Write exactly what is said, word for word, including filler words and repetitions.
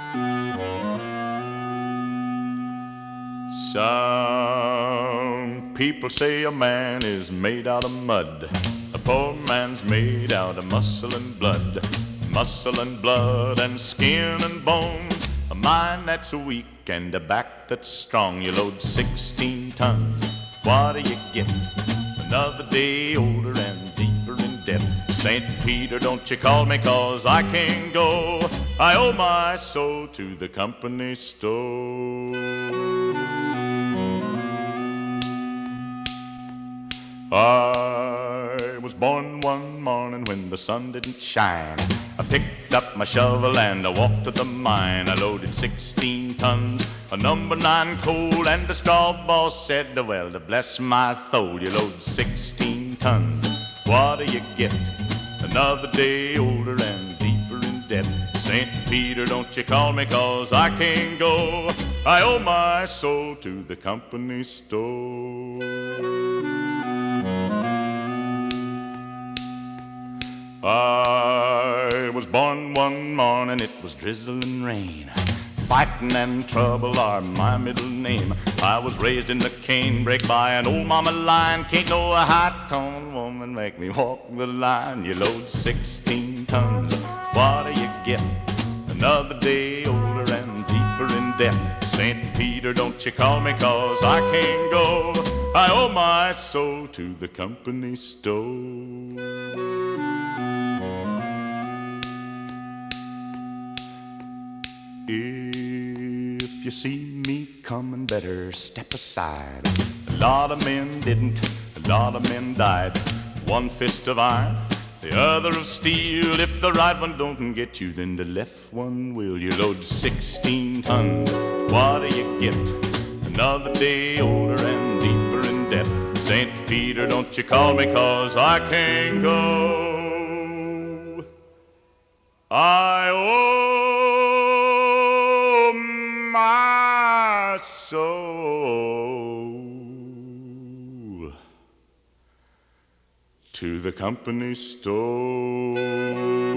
Some people say a man is made out of mud. A poor man's made out of muscle and blood. Muscle and blood and skin and bones. A mind that's weak and a back that's strong. You load sixteen tons, what do you get? Another day older and deeper in debt. Saint Peter, don't you call me, 'cause I can't go. I owe my soul to the company store. I was born one morning when the sun didn't shine. I picked up my shovel and I walked to the mine. I loaded sixteen tons of number nine coal, and the straw boss said, well, to bless my soul, you load sixteen tons, what do you get? Another day older and deeper in debt. Saint Peter, don't you call me, 'cause I can't go. I owe my soul to the company store. I was born one morning, it was drizzling rain. Fighting and trouble are my middle name. I was raised in the canebrake by an old mama lion. Can't no high-toned woman make me walk the line. You load sixteen tons, what do you get? Another day older and deeper in debt. Saint Peter, don't you call me, 'cause I can't go. I owe my soul to the company store. If you see me coming, better step aside. A lot of men didn't, a lot of men died. One fist of iron, the other of steel. If the right one don't get you, then the left one will. You load sixteen tons, what do you get? Another day older and deeper in debt. Saint Peter, don't you call me, 'cause I can't go. I owe my soul to the company store.